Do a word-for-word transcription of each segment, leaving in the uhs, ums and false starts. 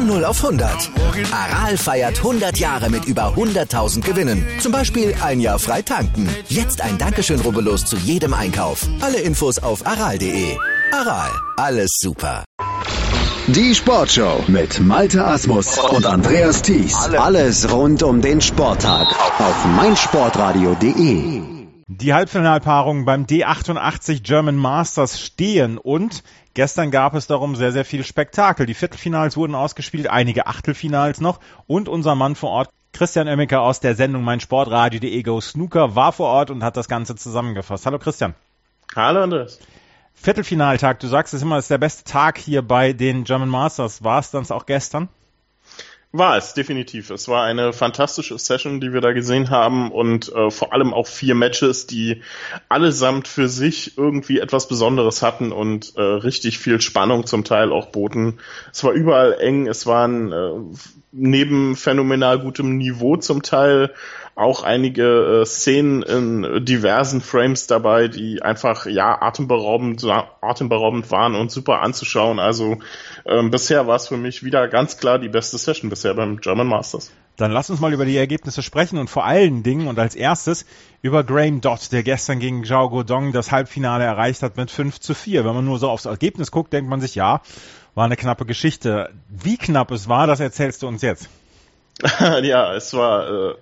Von null auf hundert. Aral feiert hundert Jahre mit über hunderttausend Gewinnen. Zum Beispiel ein Jahr frei tanken. Jetzt ein Dankeschön, rubbellos zu jedem Einkauf. Alle Infos auf aral punkt de. Aral, alles super. Die Sportshow mit Malte Asmus und Andreas Thies. Alles rund um den Sporttag auf meinsportradio punkt de. Die Halbfinalpaarungen beim D achtundachtzig German Masters stehen und gestern gab es darum sehr, sehr viel Spektakel. Die Viertelfinals wurden ausgespielt, einige Achtelfinals noch und unser Mann vor Ort, Christian Oemmeke aus der Sendung meinsportradio punkt de Go Snooker, war vor Ort und hat das Ganze zusammengefasst. Hallo Christian. Hallo Andreas. Viertelfinaltag, du sagst es immer, ist der beste Tag hier bei den German Masters. War es dann auch gestern? War es, definitiv. Es war eine fantastische Session, die wir da gesehen haben und äh, vor allem auch vier Matches, die allesamt für sich irgendwie etwas Besonderes hatten und äh, richtig viel Spannung zum Teil auch boten. Es war überall eng, es waren äh, neben phänomenal gutem Niveau zum Teil auch einige äh, Szenen in diversen Frames dabei, die einfach ja atemberaubend, atemberaubend waren und super anzuschauen. Also ähm, bisher war es für mich wieder ganz klar die beste Session bisher beim German Masters. Dann lass uns mal über die Ergebnisse sprechen und vor allen Dingen und als erstes über Graham Dott, der gestern gegen Zhao Guodong das Halbfinale erreicht hat mit fünf zu vier. Wenn man nur so aufs Ergebnis guckt, denkt man sich, ja, war eine knappe Geschichte. Wie knapp es war, das erzählst du uns jetzt. Ja, es war äh,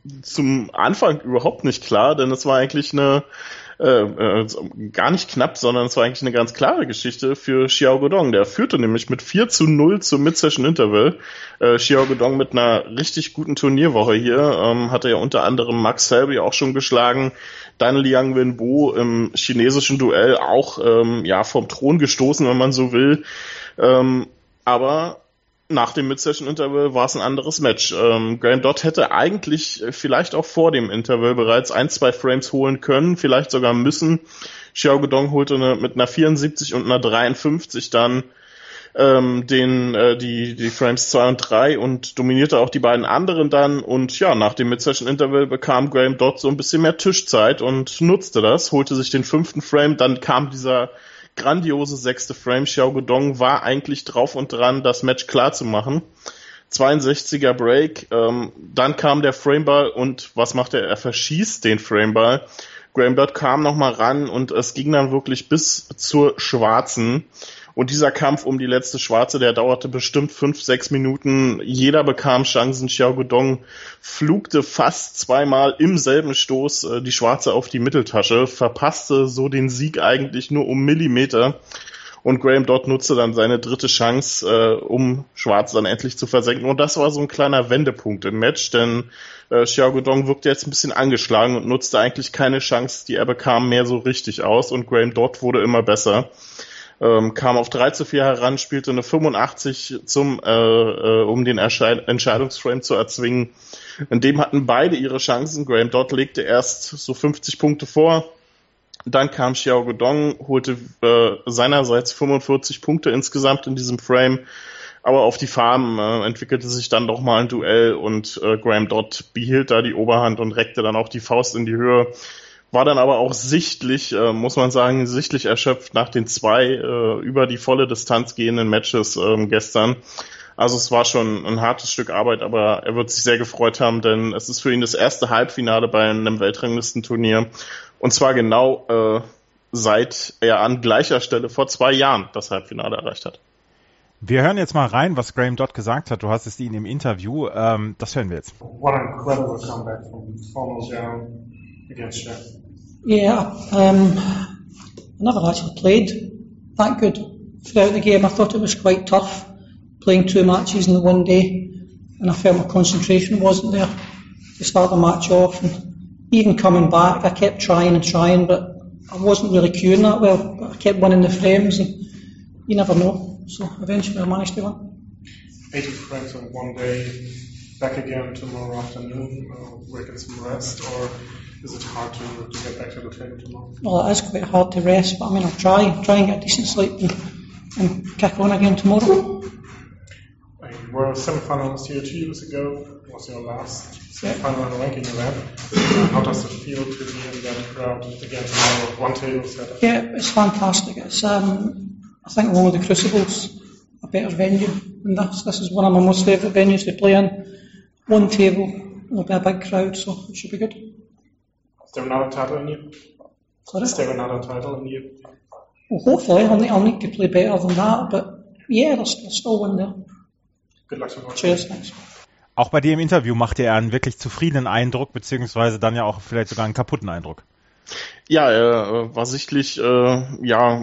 zum Anfang überhaupt nicht klar, denn es war eigentlich eine äh, äh, gar nicht knapp, sondern es war eigentlich eine ganz klare Geschichte für Xiao Guodong. Der führte nämlich mit vier zu null zum Mid-Session Interval. Äh, Xiao Guodong mit einer richtig guten Turnierwoche hier, ähm, hatte ja unter anderem Max Selby auch schon geschlagen, dann Liang Wenbo im chinesischen Duell auch ähm, ja vom Thron gestoßen, wenn man so will. Ähm, aber nach dem Mid-Session-Interval war es ein anderes Match. Ähm, Graham Dott hätte eigentlich vielleicht auch vor dem Interval bereits ein, zwei Frames holen können, vielleicht sogar müssen. Xiao Guodong holte eine, mit einer vierundsiebzig und einer dreiundfünfzig dann ähm, den äh, die die Frames zwei und drei und dominierte auch die beiden anderen dann. Und ja, nach dem Mid-Session-Interval bekam Graham Dott so ein bisschen mehr Tischzeit und nutzte das, holte sich den fünften Frame, dann kam dieser grandiose sechste Frame. Xiao Guodong war eigentlich drauf und dran, das Match klar zu machen. zweiundsechziger Break, ähm, dann kam der Frameball und was macht er? Er verschießt den Frameball. Graham Dott kam nochmal ran und es ging dann wirklich bis zur Schwarzen. Und dieser Kampf um die letzte Schwarze, der dauerte bestimmt fünf, sechs Minuten. Jeder bekam Chancen. Xiao Guodong flugte fast zweimal im selben Stoß äh, die Schwarze auf die Mitteltasche, verpasste so den Sieg eigentlich nur um Millimeter. Und Graham Dott nutzte dann seine dritte Chance, äh, um Schwarz dann endlich zu versenken. Und das war so ein kleiner Wendepunkt im Match, denn äh, Xiao Guodong wirkte jetzt ein bisschen angeschlagen und nutzte eigentlich keine Chance, die er bekam, mehr so richtig aus. Und Graham Dott wurde immer besser. Ähm, kam auf drei zu vier heran, spielte eine fünfundachtzig zum, äh, äh, um den Erscheid- Entscheidungsframe zu erzwingen. In dem hatten beide ihre Chancen. Graham Dott legte erst so fünfzig Punkte vor. Dann kam Xiao Guodong, holte äh, seinerseits fünfundvierzig Punkte insgesamt in diesem Frame. Aber auf die Farben äh, entwickelte sich dann doch mal ein Duell und äh, Graham Dott behielt da die Oberhand und reckte dann auch die Faust in die Höhe. War dann aber auch sichtlich, äh, muss man sagen, sichtlich erschöpft nach den zwei äh, über die volle Distanz gehenden Matches äh, gestern. Also es war schon ein hartes Stück Arbeit, aber er wird sich sehr gefreut haben, denn es ist für ihn das erste Halbfinale bei einem Weltranglistenturnier. Und zwar genau äh, seit er an gleicher Stelle vor zwei Jahren das Halbfinale erreicht hat. Wir hören jetzt mal rein, was Graham Dott gesagt hat. Du hast es ihn im Interview. Ähm, das hören wir jetzt. What an incredible comeback from four nil down against Jeff. Yeah, um, I never actually played that good throughout the game. I thought it was quite tough playing two matches in the one day, and I felt my concentration wasn't there to start the match off. And even coming back, I kept trying and trying, but I wasn't really cueing that well. But I kept winning the frames, and you never know. So eventually I managed to win. eighty frames in one day, back again tomorrow afternoon, uh, we'll get some rest, or is it hard to, to get back to the table tomorrow? Well, it is quite hard to rest, but I mean, I'll try, try and get a decent sleep and, and kick on again tomorrow. You were a semi-finalist here two years ago. It was your last semi-final and ranking event. Uh, how does it feel to be in that crowd again tomorrow, one table setup? Yeah, it's fantastic. It's, um, I think, one of the crucibles I better venue than this. This is one of my most favourite venues to play in. One table, there'll be a big crowd, so it should be good. Is there another title in you? Sorry? Is there another title in you? Well, hopefully, I'll need, I'll need to play better than that, but yeah, there's, there's still one there. Good luck tomorrow. Cheers, thanks. Auch bei dir im Interview machte er einen wirklich zufriedenen Eindruck, beziehungsweise dann ja auch vielleicht sogar einen kaputten Eindruck. Ja, er war sichtlich, äh, ja,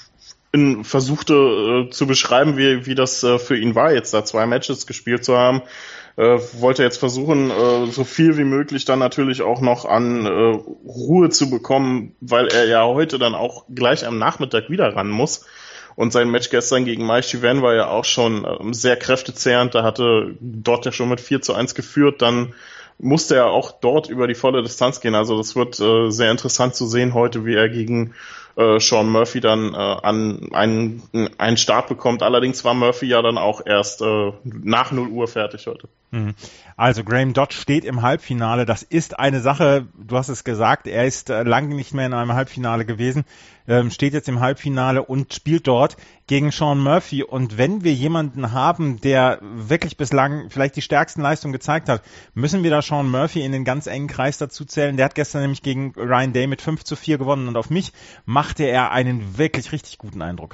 in, versuchte äh, zu beschreiben, wie, wie das äh, für ihn war, jetzt da zwei Matches gespielt zu haben. Äh, wollte jetzt versuchen, äh, so viel wie möglich dann natürlich auch noch an äh, Ruhe zu bekommen, weil er ja heute dann auch gleich am Nachmittag wieder ran muss. Und sein Match gestern gegen Mai Shiwen war ja auch schon äh, sehr kräftezehrend. Da hatte dort ja schon mit vier zu eins geführt. Dann musste er auch dort über die volle Distanz gehen. Also das wird äh, sehr interessant zu sehen heute, wie er gegen äh, Sean Murphy dann äh, an einen, einen Start bekommt. Allerdings war Murphy ja dann auch erst äh, nach null Uhr fertig heute. Also Graham Dodd steht im Halbfinale. Das ist eine Sache, du hast es gesagt, er ist äh, lange nicht mehr in einem Halbfinale gewesen, ähm, steht jetzt im Halbfinale und spielt dort gegen Sean Murphy. Und wenn wir jemanden haben, der wirklich bislang vielleicht die stärksten Leistungen gezeigt hat, müssen wir da Sean Murphy in den ganz engen Kreis dazu zählen. Der hat gestern nämlich gegen Ryan Day mit fünf zu vier gewonnen und auf mich machte er einen wirklich richtig guten Eindruck.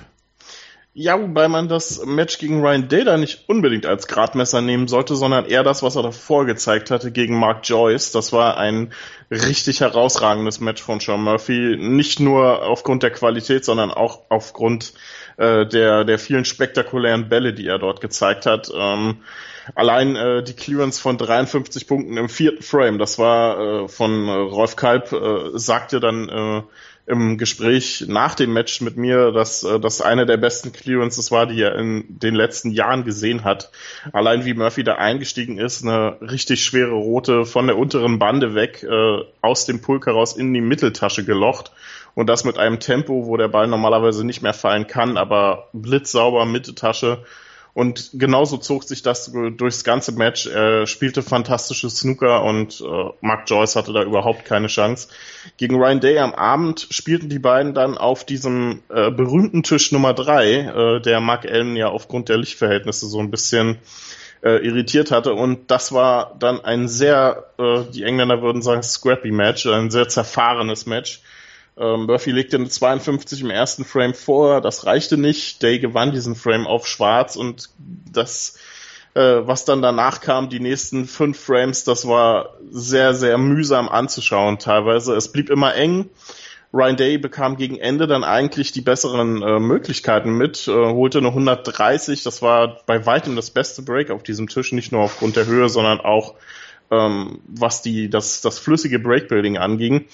Ja, wobei man das Match gegen Ryan Day da nicht unbedingt als Gradmesser nehmen sollte, sondern eher das, was er davor gezeigt hatte gegen Mark Joyce. Das war ein richtig herausragendes Match von Sean Murphy. Nicht nur aufgrund der Qualität, sondern auch aufgrund äh, der der vielen spektakulären Bälle, die er dort gezeigt hat. Ähm, allein äh, die Clearance von dreiundfünfzig Punkten im vierten Frame, das war äh, von äh, Rolf Kalb, äh, sagte dann äh, im Gespräch nach dem Match mit mir, dass das eine der besten Clearances war, die er in den letzten Jahren gesehen hat. Allein wie Murphy da eingestiegen ist, eine richtig schwere rote von der unteren Bande weg, äh, aus dem Pulk heraus in die Mitteltasche gelocht. Und das mit einem Tempo, wo der Ball normalerweise nicht mehr fallen kann, aber blitzsauber Mitteltasche. Und genauso zog sich das durchs ganze Match. Er spielte fantastisches Snooker und äh, Mark Joyce hatte da überhaupt keine Chance. Gegen Ryan Day am Abend spielten die beiden dann auf diesem äh, berühmten Tisch Nummer drei, äh, der Mark Allen ja aufgrund der Lichtverhältnisse so ein bisschen äh, irritiert hatte. Und das war dann ein sehr, äh, die Engländer würden sagen, scrappy Match, ein sehr zerfahrenes Match. Murphy legte eine zweiundfünfzig im ersten Frame vor, das reichte nicht. Day gewann diesen Frame auf Schwarz und das, äh, was dann danach kam, die nächsten fünf Frames, das war sehr, sehr mühsam anzuschauen teilweise. Es blieb immer eng. Ryan Day bekam gegen Ende dann eigentlich die besseren äh, Möglichkeiten mit, äh, holte eine hundertdreißig, das war bei weitem das beste Break auf diesem Tisch, nicht nur aufgrund der Höhe, sondern auch ähm, was die das, das flüssige Breakbuilding anging.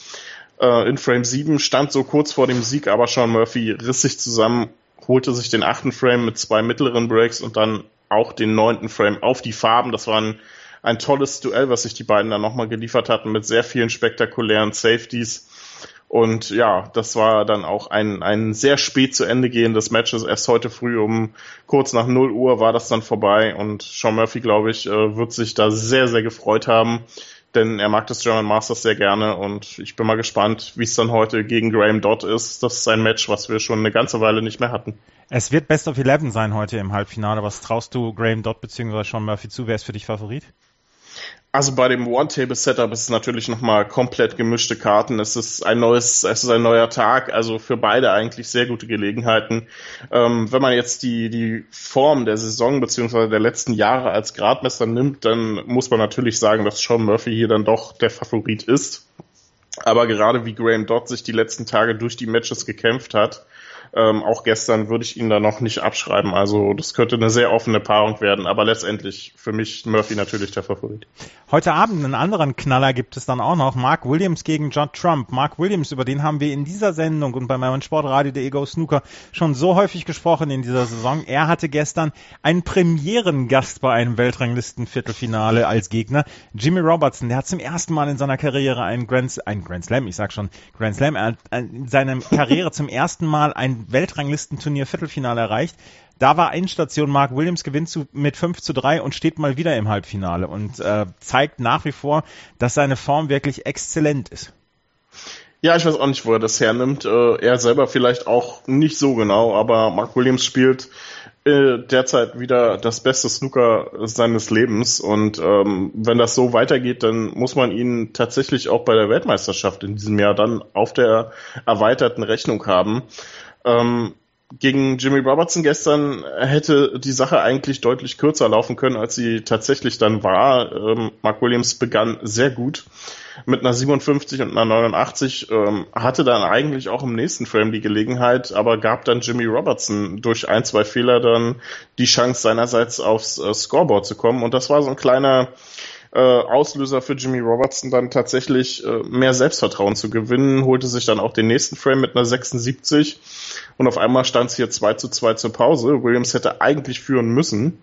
In Frame sieben stand so kurz vor dem Sieg, aber Sean Murphy riss sich zusammen, holte sich den achten Frame mit zwei mittleren Breaks und dann auch den neunten Frame auf die Farben. Das war ein, ein tolles Duell, was sich die beiden dann nochmal geliefert hatten mit sehr vielen spektakulären Safeties. Und ja, das war dann auch ein, ein sehr spät zu Ende gehendes Match. Erst heute früh um kurz nach null Uhr war das dann vorbei und Sean Murphy, glaube ich, wird sich da sehr, sehr gefreut haben. Denn er mag das German Masters sehr gerne und ich bin mal gespannt, wie es dann heute gegen Graham Dodd ist. Das ist ein Match, was wir schon eine ganze Weile nicht mehr hatten. Es wird Best of Eleven sein heute im Halbfinale. Was traust du Graham Dodd bzw. Sean Murphy zu? Wer ist für dich Favorit? Also bei dem One-Table-Setup ist es natürlich nochmal komplett gemischte Karten. Es ist ein neues, es ist ein neuer Tag, also für beide eigentlich sehr gute Gelegenheiten. Ähm, wenn man jetzt die, die Form der Saison bzw. der letzten Jahre als Gradmesser nimmt, dann muss man natürlich sagen, dass Sean Murphy hier dann doch der Favorit ist. Aber gerade wie Graham Dodd sich die letzten Tage durch die Matches gekämpft hat, Ähm, auch gestern würde ich ihn da noch nicht abschreiben. Also das könnte eine sehr offene Paarung werden, aber letztendlich für mich Murphy natürlich der Favorit. Heute Abend einen anderen Knaller gibt es dann auch noch. Mark Williams gegen Judd Trump. Mark Williams, über den haben wir in dieser Sendung und bei meinem Sportradio punkt de Go Snooker schon so häufig gesprochen in dieser Saison. Er hatte gestern einen Premierengast bei einem Weltranglisten-Viertelfinale als Gegner. Jimmy Robertson, der hat zum ersten Mal in seiner Karriere einen Grand, ein Grand Slam, ich sag schon Grand Slam, er hat in seiner Karriere zum ersten Mal ein Weltranglistenturnier Viertelfinale erreicht. Da war Endstation, Mark Williams gewinnt zu, mit fünf zu drei und steht mal wieder im Halbfinale und äh, zeigt nach wie vor, dass seine Form wirklich exzellent ist. Ja, ich weiß auch nicht, wo er das hernimmt. Äh, er selber vielleicht auch nicht so genau, aber Mark Williams spielt äh, derzeit wieder das beste Snooker seines Lebens und ähm, wenn das so weitergeht, dann muss man ihn tatsächlich auch bei der Weltmeisterschaft in diesem Jahr dann auf der erweiterten Rechnung haben. Ähm, Gegen Jimmy Robertson gestern hätte die Sache eigentlich deutlich kürzer laufen können, als sie tatsächlich dann war. Ähm, Mark Williams begann sehr gut mit einer siebenundfünfzig und einer neunundachtzig, ähm, hatte dann eigentlich auch im nächsten Frame die Gelegenheit, aber gab dann Jimmy Robertson durch ein, zwei Fehler dann die Chance seinerseits aufs äh, Scoreboard zu kommen. Und das war so ein kleiner äh, Auslöser für Jimmy Robertson, dann tatsächlich äh, mehr Selbstvertrauen zu gewinnen, holte sich dann auch den nächsten Frame mit einer sechsundsiebzig. Und auf einmal stand es hier zwei zu zwei zur Pause. Williams hätte eigentlich führen müssen.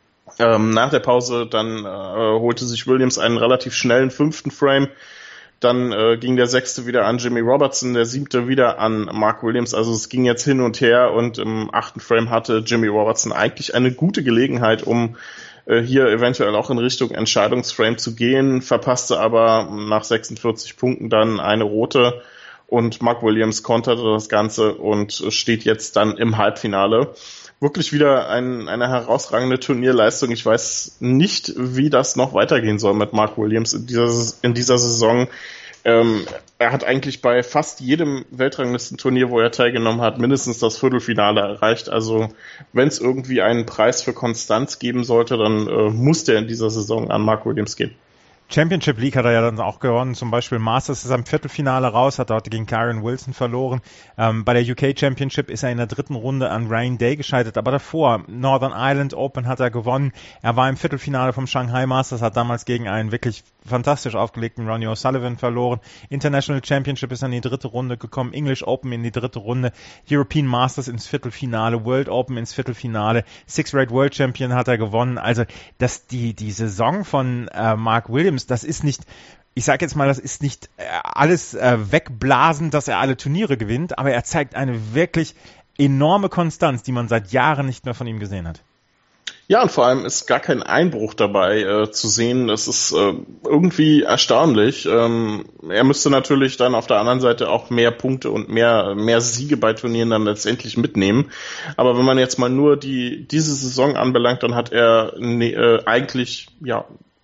Ähm, nach der Pause dann äh, holte sich Williams einen relativ schnellen fünften Frame. Dann äh, ging der sechste wieder an Jimmy Robertson, der siebte wieder an Mark Williams. Also es ging jetzt hin und her und im achten Frame hatte Jimmy Robertson eigentlich eine gute Gelegenheit, um äh, hier eventuell auch in Richtung Entscheidungsframe zu gehen, verpasste aber nach sechsundvierzig Punkten dann eine rote. Und Mark Williams konterte das Ganze und steht jetzt dann im Halbfinale. Wirklich wieder ein, eine herausragende Turnierleistung. Ich weiß nicht, wie das noch weitergehen soll mit Mark Williams in dieser, in dieser Saison. Ähm, er hat eigentlich bei fast jedem Weltranglistenturnier, wo er teilgenommen hat, mindestens das Viertelfinale erreicht. Also wenn es irgendwie einen Preis für Konstanz geben sollte, dann äh, muss der in dieser Saison an Mark Williams gehen. Championship League hat er ja dann auch gewonnen, zum Beispiel Masters ist am Viertelfinale raus, hat dort gegen Kyron Wilson verloren. Ähm, bei der U K Championship ist er in der dritten Runde an Ryan Day gescheitert, aber davor Northern Ireland Open hat er gewonnen. Er war im Viertelfinale vom Shanghai Masters, hat damals gegen einen wirklich fantastisch aufgelegten Ronnie O'Sullivan verloren. International Championship ist in die dritte Runde gekommen, English Open in die dritte Runde, European Masters ins Viertelfinale, World Open ins Viertelfinale, Six-Rate World Champion hat er gewonnen. Also dass die die Saison von äh, Mark Williams, das ist nicht, ich sage jetzt mal, das ist nicht äh, alles äh, wegblasen, dass er alle Turniere gewinnt, aber er zeigt eine wirklich enorme Konstanz, die man seit Jahren nicht mehr von ihm gesehen hat. Ja, und vor allem ist gar kein Einbruch dabei äh, zu sehen. Das ist äh, irgendwie erstaunlich. Ähm, er müsste natürlich dann auf der anderen Seite auch mehr Punkte und mehr mehr Siege bei Turnieren dann letztendlich mitnehmen. Aber wenn man jetzt mal nur die diese Saison anbelangt, dann hat er ne, äh, eigentlich ja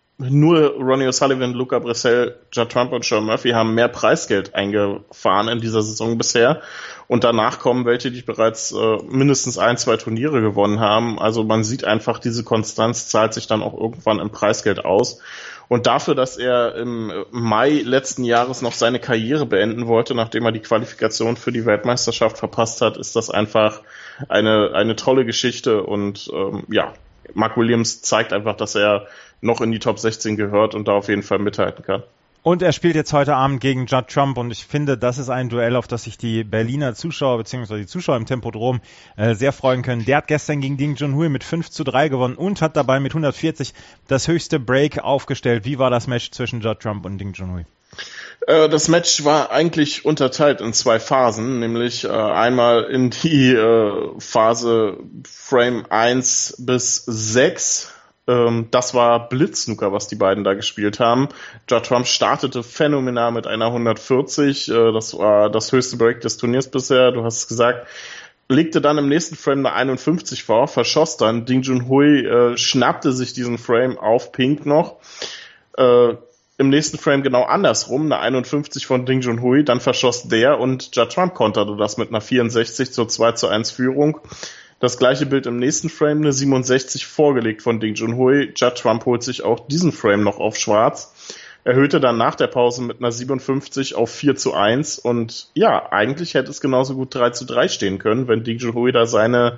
nur Ronnie O'Sullivan, Luca Bressel, Judd Trump und Sean Murphy haben mehr Preisgeld eingefahren in dieser Saison bisher. Und danach kommen welche, die bereits äh, mindestens ein, zwei Turniere gewonnen haben. Also man sieht einfach, diese Konstanz zahlt sich dann auch irgendwann im Preisgeld aus. Und dafür, dass er im Mai letzten Jahres noch seine Karriere beenden wollte, nachdem er die Qualifikation für die Weltmeisterschaft verpasst hat, ist das einfach eine eine tolle Geschichte. Und ähm, ja, Mark Williams zeigt einfach, dass er noch in die Top sechzehn gehört und da auf jeden Fall mithalten kann. Und er spielt jetzt heute Abend gegen Judd Trump und ich finde, das ist ein Duell, auf das sich die Berliner Zuschauer bzw. die Zuschauer im Tempodrom äh, sehr freuen können. Der hat gestern gegen Ding Junhui mit fünf zu drei gewonnen und hat dabei mit hundertvierzig das höchste Break aufgestellt. Wie war das Match zwischen Judd Trump und Ding Junhui? Äh, das Match war eigentlich unterteilt in zwei Phasen, nämlich äh, einmal in die äh, Phase Frame eins bis sechs. Das war Blitzsnooker, was die beiden da gespielt haben. Judd Trump startete phänomenal mit einer hundertvierzig. Das war das höchste Break des Turniers bisher. Du hast es gesagt. Legte dann im nächsten Frame eine einundfünfzig vor, verschoss dann. Ding Junhui äh, schnappte sich diesen Frame auf Pink noch. Äh, Im nächsten Frame genau andersrum, eine einundfünfzig von Ding Junhui. Dann verschoss der und Judd Trump konterte das mit einer vierundsechzig zur zwei zu eins Führung. Das gleiche Bild im nächsten Frame, eine siebenundsechzig vorgelegt von Ding Junhui. Judd Trump holt sich auch diesen Frame noch auf schwarz. Erhöhte dann nach der Pause mit einer siebenundfünfzig auf vier zu eins. Und ja, eigentlich hätte es genauso gut drei zu drei stehen können, wenn Ding Junhui da seine,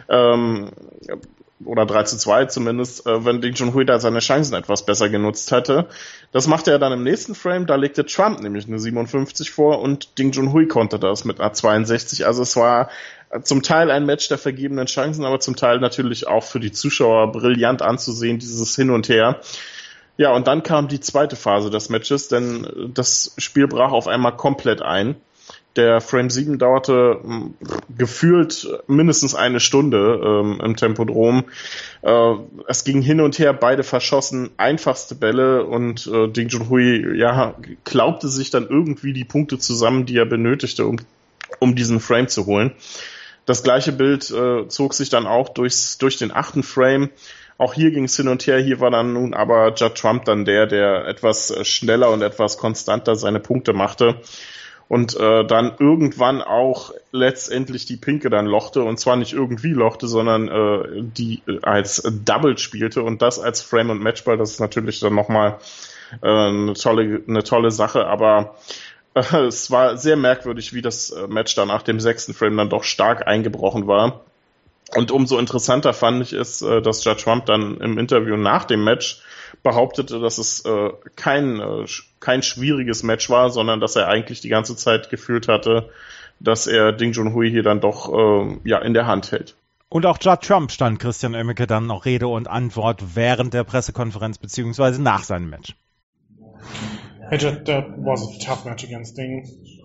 ähm, oder drei zu zwei zumindest, äh, wenn Ding Junhui da seine Chancen etwas besser genutzt hätte. Das machte er dann im nächsten Frame. Da legte Trump nämlich eine siebenundfünfzig vor und Ding Junhui konterte das mit einer zweiundsechzig. Also es war zum Teil ein Match der vergebenen Chancen, aber zum Teil natürlich auch für die Zuschauer brillant anzusehen, dieses Hin und Her. Ja, und dann kam die zweite Phase des Matches, denn das Spiel brach auf einmal komplett ein. Der Frame sieben dauerte mh, gefühlt mindestens eine Stunde ähm, im Tempodrom. Äh, es ging hin und her, beide verschossen einfachste Bälle und äh, Ding Junhui ja, klaubte sich dann irgendwie die Punkte zusammen, die er benötigte, um, um diesen Frame zu holen. Das gleiche Bild äh, zog sich dann auch durchs, durch den achten Frame. Auch hier ging es hin und her. Hier war dann nun aber Judd Trump dann der, der etwas schneller und etwas konstanter seine Punkte machte. Und äh, dann irgendwann auch letztendlich die Pinke dann lochte. Und zwar nicht irgendwie lochte, sondern äh, die äh, als Double spielte. Und das als Frame- und Matchball, das ist natürlich dann nochmal äh, eine tolle, eine tolle Sache. Aber äh, es war sehr merkwürdig, wie das Match dann nach dem sechsten Frame dann doch stark eingebrochen war. Und umso interessanter fand ich es, äh, dass Judd Trump dann im Interview nach dem Match behauptete, dass es äh, kein, äh, kein schwieriges Match war, sondern dass er eigentlich die ganze Zeit gefühlt hatte, dass er Ding Junhui hier dann doch äh, ja in der Hand hält. Und auch Judd Trump stand Christian Oemmeke dann noch Rede und Antwort während der Pressekonferenz beziehungsweise nach seinem Match. Hey Judd, that was a tough match against Ding.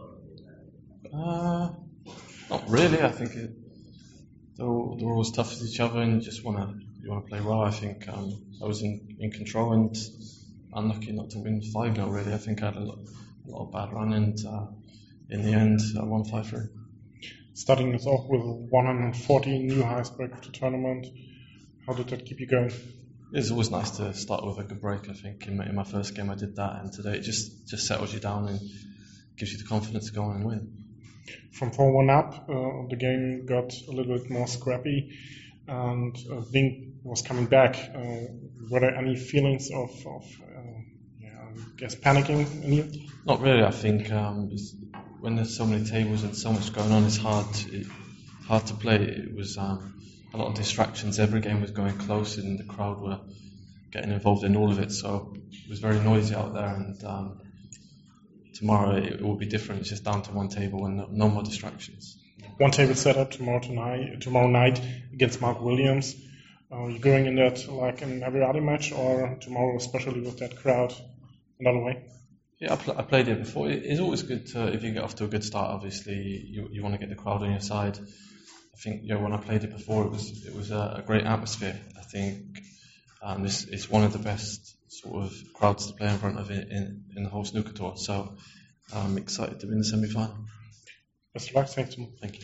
Uh, not really. I think it, they're, all, they're always tough with each other, and you just wanna you wanna play well. I think um, I was in, in control and unlucky not to win five nil. Really, I think I had a lot, a lot of bad run, and uh, in the end, I won five three. Starting us off with one hundred forty new highest break of the tournament. How did that keep you going? It's always nice to start with a good break. I think in my, in my first game I did that, and today it just, just settles you down and gives you the confidence to go on and win. From four one up, uh, the game got a little bit more scrappy, and uh, Ding was coming back. Uh, were there any feelings of, of uh, yeah, I guess panicking in you? Not really. I think um, when there's so many tables and so much going on, it's hard to, hard to play. It was um, a lot of distractions. Every game was going close, and the crowd were getting involved in all of it. So it was very noisy out there. And um, tomorrow it will be different. It's just down to one table and no, no more distractions. One table set up tomorrow tonight, tomorrow night against Mark Williams. Are you going in that like in every other match, or tomorrow especially with that crowd another way? Yeah, I, pl- I played it before. It, it's always good to, if you get off to a good start. Obviously, you you want to get the crowd on your side. I think you know, when I played it before, it was it was a, a great atmosphere. I think um, this is one of the best sort of crowds to play in front of in in, in the whole snooker tour. So I'm excited to win the semi-final. Best of luck, thanks. Thank you.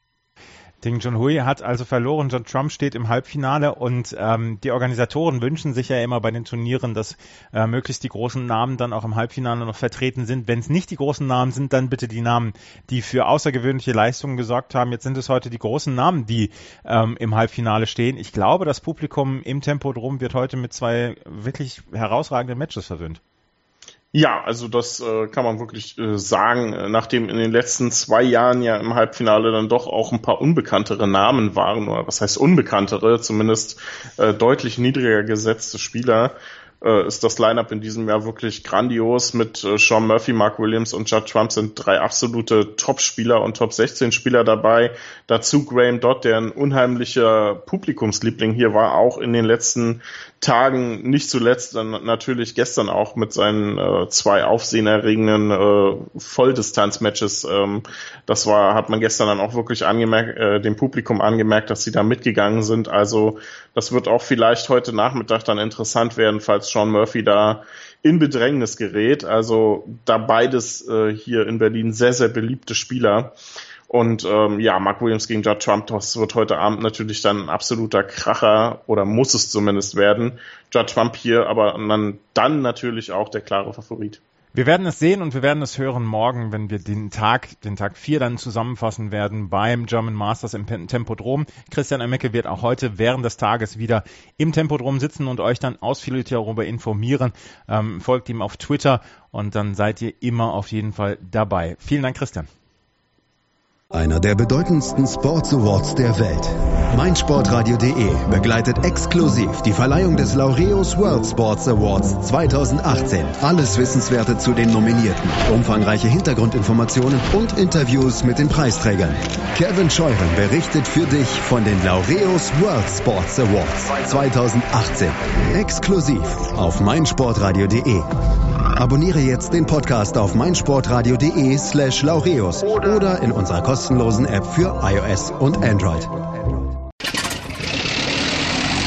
Ding Junhui hat also verloren, Judd Trump steht im Halbfinale und ähm, die Organisatoren wünschen sich ja immer bei den Turnieren, dass äh, möglichst die großen Namen dann auch im Halbfinale noch vertreten sind. Wenn es nicht die großen Namen sind, dann bitte die Namen, die für außergewöhnliche Leistungen gesorgt haben. Jetzt sind es heute die großen Namen, die ähm, im Halbfinale stehen. Ich glaube, das Publikum im Tempodrom wird heute mit zwei wirklich herausragenden Matches verwöhnt. Ja, also das äh, kann man wirklich äh, sagen, nachdem in den letzten zwei Jahren ja im Halbfinale dann doch auch ein paar unbekanntere Namen waren, oder was heißt unbekanntere, zumindest äh, deutlich niedriger gesetzte Spieler, äh, ist das Line-Up in diesem Jahr wirklich grandios. Mit äh, Sean Murphy, Mark Williams und Judd Trump sind drei absolute Top-Spieler und Top sechzehn Spieler dabei. Dazu Graham Dodd, der ein unheimlicher Publikumsliebling hier war, auch in den letzten Tagen, nicht zuletzt dann natürlich gestern auch mit seinen äh, zwei aufsehenerregenden äh, Volldistanz-Matches. Ähm, das war, hat man gestern dann auch wirklich angemerkt, äh, dem Publikum angemerkt, dass sie da mitgegangen sind. Also das wird auch vielleicht heute Nachmittag dann interessant werden, falls Sean Murphy da in Bedrängnis gerät. Also da beides äh, hier in Berlin sehr, sehr beliebte Spieler. Und ähm, ja, Mark Williams gegen Judd Trump, das wird heute Abend natürlich dann ein absoluter Kracher, oder muss es zumindest werden. Judd Trump hier, aber dann, dann natürlich auch der klare Favorit. Wir werden es sehen und wir werden es hören morgen, wenn wir den Tag, den Tag vier dann zusammenfassen werden beim German Masters im Tempodrom. Christian Oemmeke wird auch heute während des Tages wieder im Tempodrom sitzen und euch dann ausführlich darüber informieren. Ähm, folgt ihm auf Twitter und dann seid ihr immer auf jeden Fall dabei. Vielen Dank, Christian. Einer der bedeutendsten Sports Awards der Welt. meinsportradio punkt de begleitet exklusiv die Verleihung des Laureus World Sports Awards zweitausendachtzehn. Alles Wissenswerte zu den Nominierten, umfangreiche Hintergrundinformationen und Interviews mit den Preisträgern. Kevin Scheuren berichtet für dich von den Laureus World Sports Awards zweitausendachtzehn. Exklusiv auf meinsportradio punkt de. Abonniere jetzt den Podcast auf meinsportradio punkt de slash Laureus oder in unserer kostenlosen App für iOS und Android.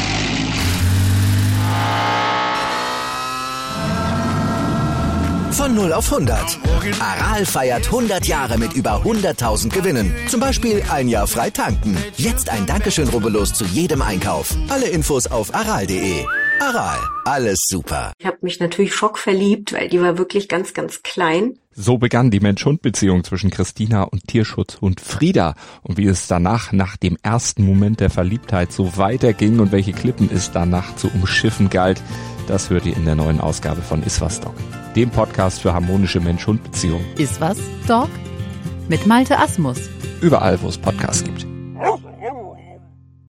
Von null auf hundert. Aral feiert hundert Jahre mit über hunderttausend Gewinnen. Zum Beispiel ein Jahr frei tanken. Jetzt ein Dankeschön, rubbellos zu jedem Einkauf. Alle Infos auf aral punkt de. Aral, alles super. Ich habe mich natürlich schockverliebt, weil die war wirklich ganz, ganz klein. So begann die Mensch-Hund-Beziehung zwischen Christina und Tierschutzhund Frieda. Und wie es danach, nach dem ersten Moment der Verliebtheit, so weiterging und welche Klippen es danach zu umschiffen galt, das hört ihr in der neuen Ausgabe von Iswas Dog, dem Podcast für harmonische Mensch-Hund-Beziehungen. Iswas Dog? Mit Malte Asmus. Überall, wo es Podcasts gibt.